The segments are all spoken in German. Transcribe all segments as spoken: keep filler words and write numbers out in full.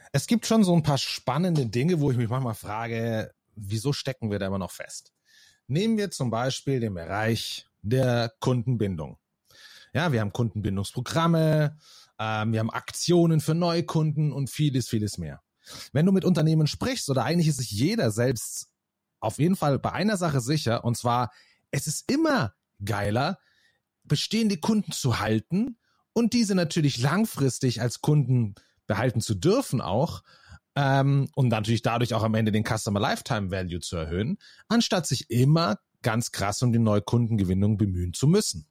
Es gibt schon so ein paar spannende Dinge, wo ich mich manchmal frage, wieso stecken wir da immer noch fest? Nehmen wir zum Beispiel den Bereich der Kundenbindung. Ja, wir haben Kundenbindungsprogramme, ähm, wir haben Aktionen für Neukunden und vieles, vieles mehr. Wenn du mit Unternehmen sprichst, oder eigentlich ist sich jeder selbst auf jeden Fall bei einer Sache sicher, und zwar, es ist immer geiler, bestehende Kunden zu halten und diese natürlich langfristig als Kunden behalten zu dürfen auch, ähm, und natürlich dadurch auch am Ende den Customer Lifetime Value zu erhöhen, anstatt sich immer ganz krass um die Neukundengewinnung bemühen zu müssen.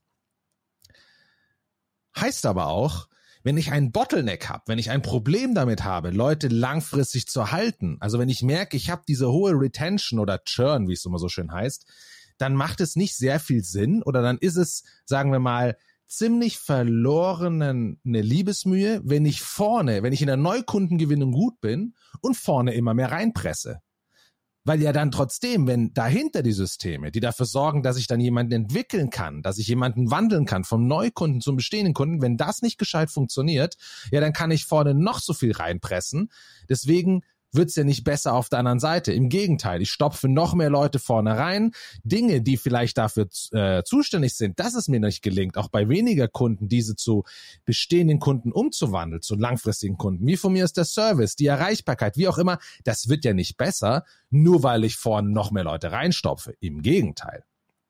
Heißt aber auch, wenn ich einen Bottleneck habe, wenn ich ein Problem damit habe, Leute langfristig zu halten, also wenn ich merke, ich habe diese hohe Retention oder Churn, wie es immer so schön heißt, dann macht es nicht sehr viel Sinn oder dann ist es, sagen wir mal, ziemlich verlorene Liebesmühe, wenn ich vorne, wenn ich in der Neukundengewinnung gut bin und vorne immer mehr reinpresse. Weil ja dann trotzdem, wenn dahinter die Systeme, die dafür sorgen, dass ich dann jemanden entwickeln kann, dass ich jemanden wandeln kann vom Neukunden zum bestehenden Kunden, wenn das nicht gescheit funktioniert, ja, dann kann ich vorne noch so viel reinpressen. Deswegen wird's ja nicht besser auf der anderen Seite. Im Gegenteil, ich stopfe noch mehr Leute vorne rein. Dinge, die vielleicht dafür äh, zuständig sind, dass es mir nicht gelingt, auch bei weniger Kunden, diese zu bestehenden Kunden umzuwandeln, zu langfristigen Kunden. Wie von mir ist der Service, die Erreichbarkeit, wie auch immer. Das wird ja nicht besser, nur weil ich vorne noch mehr Leute reinstopfe. Im Gegenteil.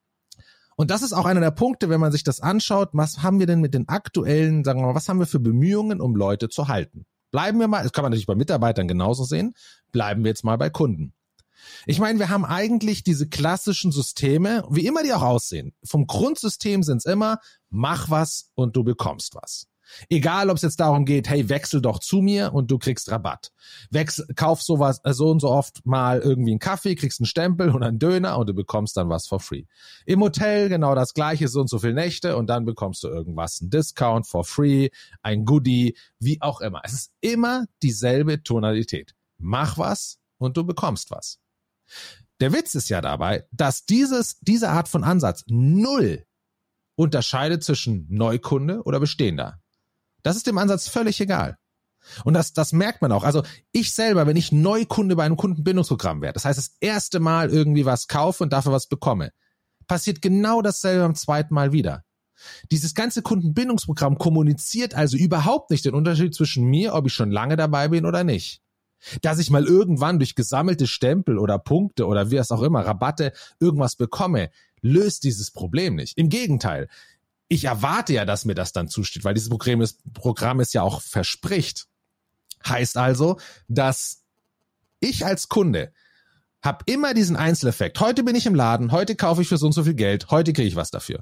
Und das ist auch einer der Punkte, wenn man sich das anschaut, was haben wir denn mit den aktuellen, sagen wir mal, was haben wir für Bemühungen, um Leute zu halten? Bleiben wir mal, das kann man natürlich bei Mitarbeitern genauso sehen, bleiben wir jetzt mal bei Kunden. Ich meine, wir haben eigentlich diese klassischen Systeme, wie immer die auch aussehen. Vom Grundsystem sind es immer, mach was und du bekommst was. Egal, ob es jetzt darum geht, hey, wechsel doch zu mir und du kriegst Rabatt. Wechsel, kauf sowas so und so oft mal irgendwie einen Kaffee, kriegst einen Stempel und einen Döner und du bekommst dann was for free. Im Hotel genau das gleiche, so und so viele Nächte und dann bekommst du irgendwas, einen Discount for free, ein Goodie, wie auch immer. Es ist immer dieselbe Tonalität. Mach was und du bekommst was. Der Witz ist ja dabei, dass dieses, diese Art von Ansatz null unterscheidet zwischen Neukunde oder Bestehender. Das ist dem Ansatz völlig egal. Und das, das merkt man auch. Also ich selber, wenn ich Neukunde bei einem Kundenbindungsprogramm werde, das heißt das erste Mal irgendwie was kaufe und dafür was bekomme, passiert genau dasselbe beim zweiten Mal wieder. Dieses ganze Kundenbindungsprogramm kommuniziert also überhaupt nicht den Unterschied zwischen mir, ob ich schon lange dabei bin oder nicht. Dass ich mal irgendwann durch gesammelte Stempel oder Punkte oder wie es auch immer, Rabatte, irgendwas bekomme, löst dieses Problem nicht. Im Gegenteil. Ich erwarte ja, dass mir das dann zusteht, weil dieses Programm, ist, Programm es ja auch verspricht. Heißt also, dass ich als Kunde habe immer diesen Einzeleffekt. Heute bin ich im Laden, heute kaufe ich für so und so viel Geld, heute kriege ich was dafür.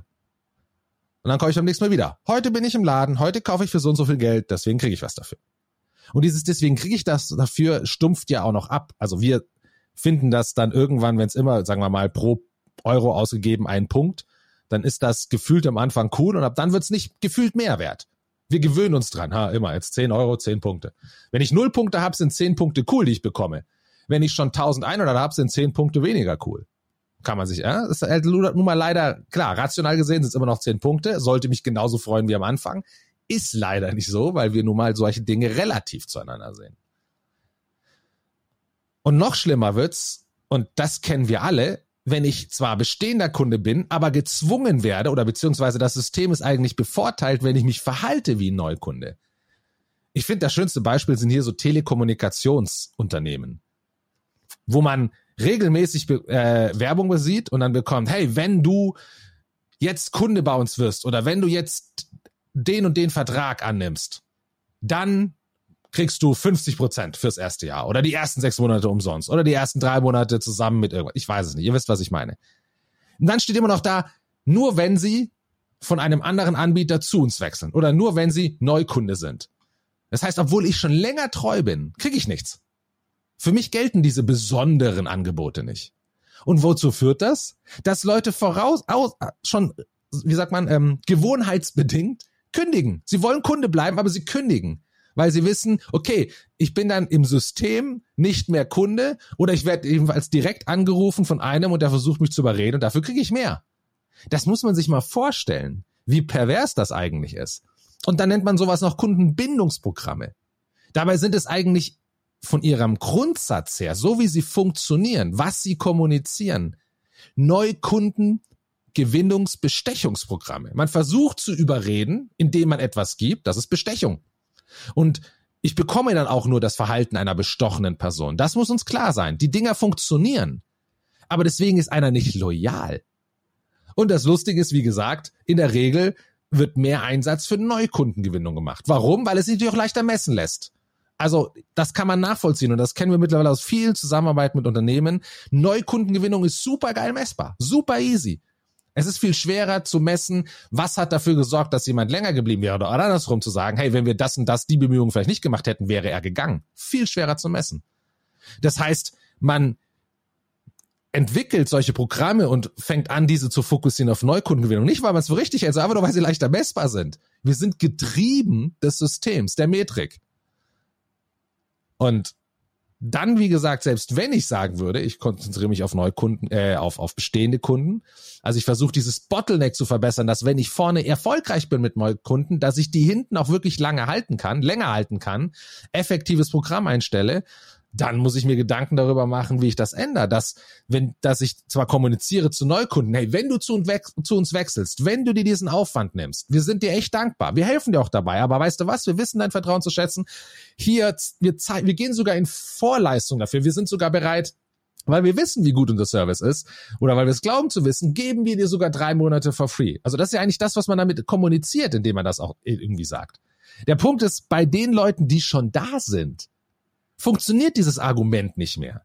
Und dann komme ich beim nächsten Mal wieder. Heute bin ich im Laden, heute kaufe ich für so und so viel Geld, deswegen kriege ich was dafür. Und dieses deswegen kriege ich das dafür stumpft ja auch noch ab. Also wir finden das dann irgendwann, wenn es immer, sagen wir mal, pro Euro ausgegeben einen Punkt, dann ist das gefühlt am Anfang cool und ab dann wird's nicht gefühlt mehr wert. Wir gewöhnen uns dran, ha, immer, jetzt zehn Euro, zehn Punkte. Wenn ich null Punkte habe, sind zehn Punkte cool, die ich bekomme. Wenn ich schon eintausendeinhundert habe, sind zehn Punkte weniger cool. Kann man sich, ja, ist halt nun mal leider, klar, rational gesehen sind es immer noch zehn Punkte, sollte mich genauso freuen wie am Anfang. Ist leider nicht so, weil wir nun mal solche Dinge relativ zueinander sehen. Und noch schlimmer wird's, und das kennen wir alle, wenn ich zwar bestehender Kunde bin, aber gezwungen werde oder beziehungsweise das System ist eigentlich bevorteilt, wenn ich mich verhalte wie ein Neukunde. Ich finde, das schönste Beispiel sind hier so Telekommunikationsunternehmen, wo man regelmäßig äh, Werbung besieht und dann bekommt, hey, wenn du jetzt Kunde bei uns wirst oder wenn du jetzt den und den Vertrag annimmst, dann kriegst du fünfzig Prozent fürs erste Jahr oder die ersten sechs Monate umsonst oder die ersten drei Monate zusammen mit irgendwas. Ich weiß es nicht. Ihr wisst, was ich meine. Und dann steht immer noch da, nur wenn sie von einem anderen Anbieter zu uns wechseln oder nur wenn sie Neukunde sind. Das heißt, obwohl ich schon länger treu bin, kriege ich nichts. Für mich gelten diese besonderen Angebote nicht. Und wozu führt das? Dass Leute voraus, aus, schon, wie sagt man, ähm, gewohnheitsbedingt kündigen. Sie wollen Kunde bleiben, aber sie kündigen. Weil sie wissen, okay, ich bin dann im System nicht mehr Kunde oder ich werde ebenfalls direkt angerufen von einem und der versucht mich zu überreden und dafür kriege ich mehr. Das muss man sich mal vorstellen, wie pervers das eigentlich ist. Und dann nennt man sowas noch Kundenbindungsprogramme. Dabei sind es eigentlich von ihrem Grundsatz her, so wie sie funktionieren, was sie kommunizieren, Neukundengewinnungsbestechungsprogramme. Man versucht zu überreden, indem man etwas gibt, das ist Bestechung. Und ich bekomme dann auch nur das Verhalten einer bestochenen Person. Das muss uns klar sein. Die Dinger funktionieren. Aber deswegen ist einer nicht loyal. Und das Lustige ist, wie gesagt, in der Regel wird mehr Einsatz für Neukundengewinnung gemacht. Warum? Weil es sich natürlich auch leichter messen lässt. Also das kann man nachvollziehen und das kennen wir mittlerweile aus vielen Zusammenarbeiten mit Unternehmen. Neukundengewinnung ist super geil messbar, super easy. Es ist viel schwerer zu messen, was hat dafür gesorgt, dass jemand länger geblieben wäre oder andersrum zu sagen, hey, wenn wir das und das, die Bemühungen vielleicht nicht gemacht hätten, wäre er gegangen. Viel schwerer zu messen. Das heißt, man entwickelt solche Programme und fängt an, diese zu fokussieren auf Neukundengewinnung. Nicht, weil man es für richtig hält, sondern einfach nur, weil sie leichter messbar sind. Wir sind getrieben des Systems, der Metrik. Und dann, wie gesagt, selbst wenn ich sagen würde, ich konzentriere mich auf Neukunden, äh, auf, auf bestehende Kunden, also ich versuche dieses Bottleneck zu verbessern, dass wenn ich vorne erfolgreich bin mit Neukunden, dass ich die hinten auch wirklich lange halten kann, länger halten kann, effektives Programm einstelle, dann muss ich mir Gedanken darüber machen, wie ich das ändere, dass wenn, dass ich zwar kommuniziere zu Neukunden, hey, wenn du zu uns, zu uns wechselst, wenn du dir diesen Aufwand nimmst, wir sind dir echt dankbar, wir helfen dir auch dabei, aber weißt du was, wir wissen dein Vertrauen zu schätzen, hier, wir zeigen, wir gehen sogar in Vorleistung dafür, wir sind sogar bereit, weil wir wissen, wie gut unser Service ist, oder weil wir es glauben zu wissen, geben wir dir sogar drei Monate for free. Also das ist ja eigentlich das, was man damit kommuniziert, indem man das auch irgendwie sagt. Der Punkt ist, bei den Leuten, die schon da sind, funktioniert dieses Argument nicht mehr.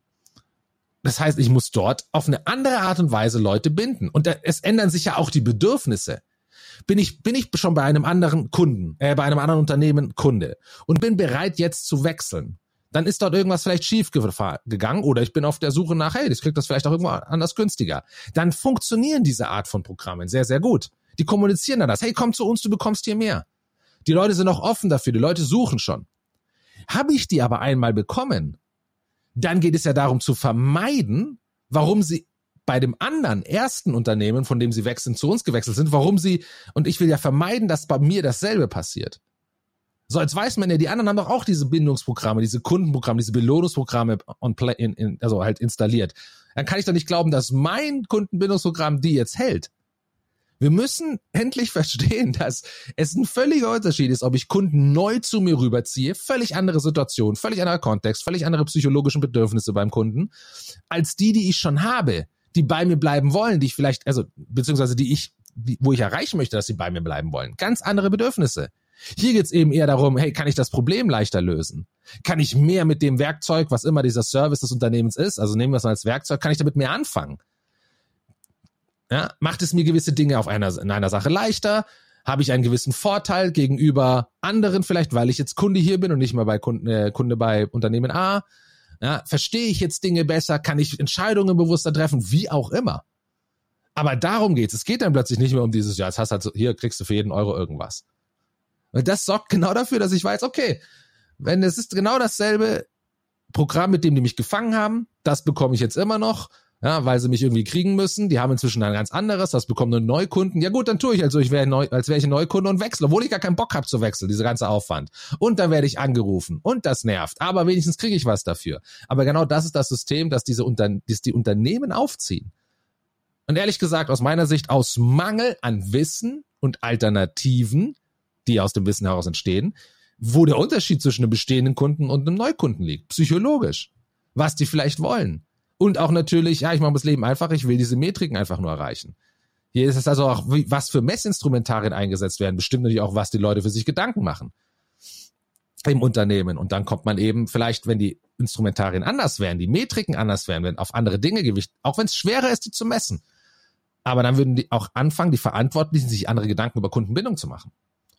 Das heißt, ich muss dort auf eine andere Art und Weise Leute binden. Und da, es ändern sich ja auch die Bedürfnisse. Bin ich, bin ich schon bei einem anderen Kunden, äh, bei einem anderen Unternehmen Kunde und bin bereit jetzt zu wechseln, dann ist dort irgendwas vielleicht schief gegangen oder ich bin auf der Suche nach, hey, ich krieg das vielleicht auch irgendwo anders günstiger. Dann funktionieren diese Art von Programmen sehr, sehr gut. Die kommunizieren dann das, hey, komm zu uns, du bekommst hier mehr. Die Leute sind auch offen dafür, die Leute suchen schon. Habe ich die aber einmal bekommen, dann geht es ja darum zu vermeiden, warum sie bei dem anderen ersten Unternehmen, von dem sie wechseln, zu uns gewechselt sind, warum sie, und ich will ja vermeiden, dass bei mir dasselbe passiert. So, als weiß man ja, die anderen haben doch auch diese Bindungsprogramme, diese Kundenprogramme, diese Belohnungsprogramme on play, in, in, also halt installiert. Dann kann ich doch nicht glauben, dass mein Kundenbindungsprogramm die jetzt hält. Wir müssen endlich verstehen, dass es ein völliger Unterschied ist, ob ich Kunden neu zu mir rüberziehe, völlig andere Situation, völlig anderer Kontext, völlig andere psychologische Bedürfnisse beim Kunden, als die, die ich schon habe, die bei mir bleiben wollen, die ich vielleicht, also beziehungsweise die ich, die, wo ich erreichen möchte, dass sie bei mir bleiben wollen. Ganz andere Bedürfnisse. Hier geht's eben eher darum, hey, kann ich das Problem leichter lösen? Kann ich mehr mit dem Werkzeug, was immer dieser Service des Unternehmens ist, also nehmen wir es mal als Werkzeug, kann ich damit mehr anfangen? Ja, macht es mir gewisse Dinge auf einer, in einer Sache leichter? Habe ich einen gewissen Vorteil gegenüber anderen vielleicht, weil ich jetzt Kunde hier bin und nicht mal bei Kunde, äh, Kunde bei Unternehmen A? Ja, verstehe ich jetzt Dinge besser? Kann ich Entscheidungen bewusster treffen? Wie auch immer. Aber darum geht's. Es geht dann plötzlich nicht mehr um dieses, ja, jetzt hast du halt so, hier kriegst du für jeden Euro irgendwas. Und das sorgt genau dafür, dass ich weiß, okay, wenn es ist genau dasselbe Programm, mit dem die mich gefangen haben, das bekomme ich jetzt immer noch, ja, weil sie mich irgendwie kriegen müssen. Die haben inzwischen ein ganz anderes, das bekommen nur Neukunden. Ja gut, dann tue ich halt so, ich wäre neu, als wäre ich ein Neukunde und wechsle, obwohl ich gar keinen Bock habe zu wechseln, dieser ganze Aufwand. Und dann werde ich angerufen und das nervt, aber wenigstens kriege ich was dafür. Aber genau das ist das System, das diese Unter- das die Unternehmen aufziehen. Und ehrlich gesagt, aus meiner Sicht, aus Mangel an Wissen und Alternativen, die aus dem Wissen heraus entstehen, wo der Unterschied zwischen einem bestehenden Kunden und einem Neukunden liegt, psychologisch, was die vielleicht wollen. Und auch natürlich, ja, ich mache das Leben einfach, ich will diese Metriken einfach nur erreichen. Hier ist es also auch, was für Messinstrumentarien eingesetzt werden, bestimmt natürlich auch, was die Leute für sich Gedanken machen im Unternehmen. Und dann kommt man eben vielleicht, wenn die Instrumentarien anders wären, die Metriken anders wären, wenn auf andere Dinge Gewicht, auch wenn es schwerer ist, die zu messen. Aber dann würden die auch anfangen, die Verantwortlichen, sich andere Gedanken über Kundenbindung zu machen.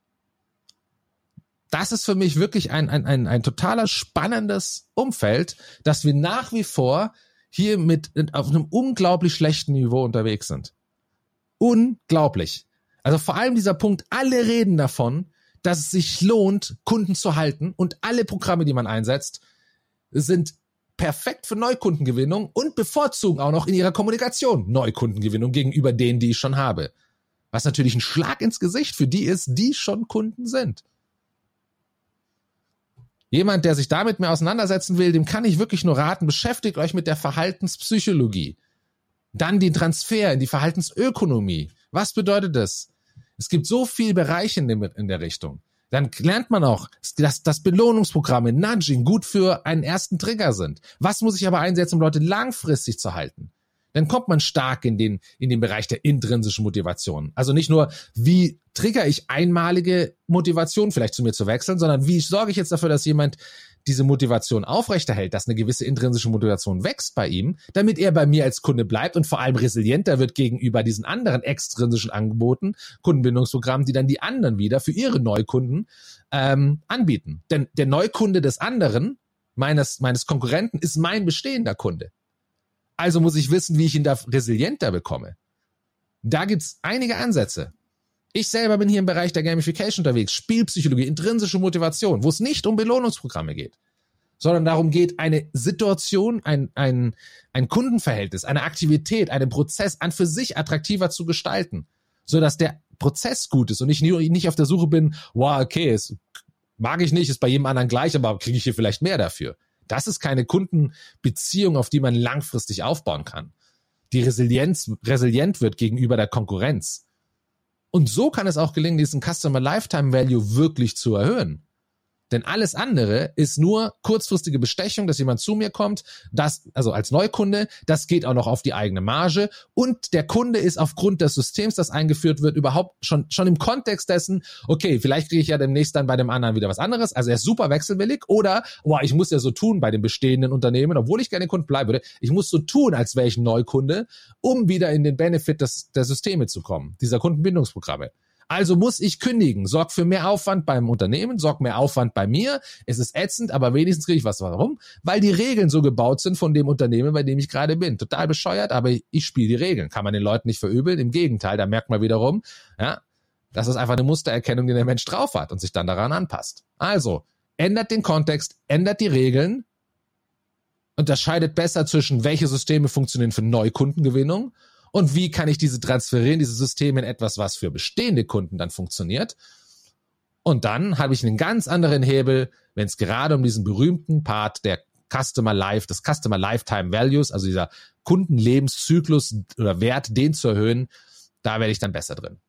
Das ist für mich wirklich ein, ein, ein, ein totaler spannendes Umfeld, dass wir nach wie vor hier mit auf einem unglaublich schlechten Niveau unterwegs sind. Unglaublich. Also vor allem dieser Punkt, alle reden davon, dass es sich lohnt, Kunden zu halten und alle Programme, die man einsetzt, sind perfekt für Neukundengewinnung und bevorzugen auch noch in ihrer Kommunikation Neukundengewinnung gegenüber denen, die ich schon habe. Was natürlich ein Schlag ins Gesicht für die ist, die schon Kunden sind. Jemand, der sich damit mehr auseinandersetzen will, dem kann ich wirklich nur raten, beschäftigt euch mit der Verhaltenspsychologie. Dann den Transfer in die Verhaltensökonomie. Was bedeutet das? Es gibt so viele Bereiche in, dem, in der Richtung. Dann lernt man auch, dass, dass Belohnungsprogramme, Nudging gut für einen ersten Trigger sind. Was muss ich aber einsetzen, um Leute langfristig zu halten? Dann kommt man stark in den, in den Bereich der intrinsischen Motivation. Also nicht nur, wie trigger ich einmalige Motivation, vielleicht zu mir zu wechseln, sondern wie sorge ich jetzt dafür, dass jemand diese Motivation aufrechterhält, dass eine gewisse intrinsische Motivation wächst bei ihm, damit er bei mir als Kunde bleibt und vor allem resilienter wird gegenüber diesen anderen extrinsischen Angeboten, Kundenbindungsprogrammen, die dann die anderen wieder für ihre Neukunden ähm, anbieten. Denn der Neukunde des anderen, meines, meines Konkurrenten, ist mein bestehender Kunde. Also muss ich wissen, wie ich ihn da resilienter bekomme. Da gibt's einige Ansätze. Ich selber bin hier im Bereich der Gamification unterwegs, Spielpsychologie, intrinsische Motivation, wo es nicht um Belohnungsprogramme geht, sondern darum geht, eine Situation, ein, ein, ein Kundenverhältnis, eine Aktivität, einen Prozess an für sich attraktiver zu gestalten, sodass der Prozess gut ist und ich nicht auf der Suche bin, wow, okay, es mag ich nicht, ist bei jedem anderen gleich, aber kriege ich hier vielleicht mehr dafür. Das ist keine Kundenbeziehung, auf die man langfristig aufbauen kann, die Resilienz, resilient wird gegenüber der Konkurrenz. Und so kann es auch gelingen, diesen Customer Lifetime Value wirklich zu erhöhen. Denn alles andere ist nur kurzfristige Bestechung, dass jemand zu mir kommt, das, also als Neukunde, das geht auch noch auf die eigene Marge und der Kunde ist aufgrund des Systems, das eingeführt wird, überhaupt schon, schon im Kontext dessen, okay, vielleicht kriege ich ja demnächst dann bei dem anderen wieder was anderes, also er ist super wechselwillig oder, boah, ich muss ja so tun bei den bestehenden Unternehmen, obwohl ich gerne Kunde bleiben würde, ich muss so tun, als wäre ich ein Neukunde, um wieder in den Benefit des, der Systeme zu kommen, dieser Kundenbindungsprogramme. Also muss ich kündigen, sorg für mehr Aufwand beim Unternehmen, sorg mehr Aufwand bei mir. Es ist ätzend, aber wenigstens kriege ich was. Warum? Weil die Regeln so gebaut sind von dem Unternehmen, bei dem ich gerade bin. Total bescheuert, aber ich spiele die Regeln. Kann man den Leuten nicht verübeln. Im Gegenteil, da merkt man wiederum, ja, das ist einfach eine Mustererkennung, die der Mensch drauf hat und sich dann daran anpasst. Also, ändert den Kontext, ändert die Regeln, unterscheidet besser zwischen welche Systeme funktionieren für Neukundengewinnung und wie kann ich diese transferieren, diese Systeme in etwas, was für bestehende Kunden dann funktioniert. Und dann habe ich einen ganz anderen Hebel, wenn es gerade um diesen berühmten Part der Customer Life, des Customer Lifetime Values, also dieser Kundenlebenszyklus oder Wert, den zu erhöhen, da werde ich dann besser drin.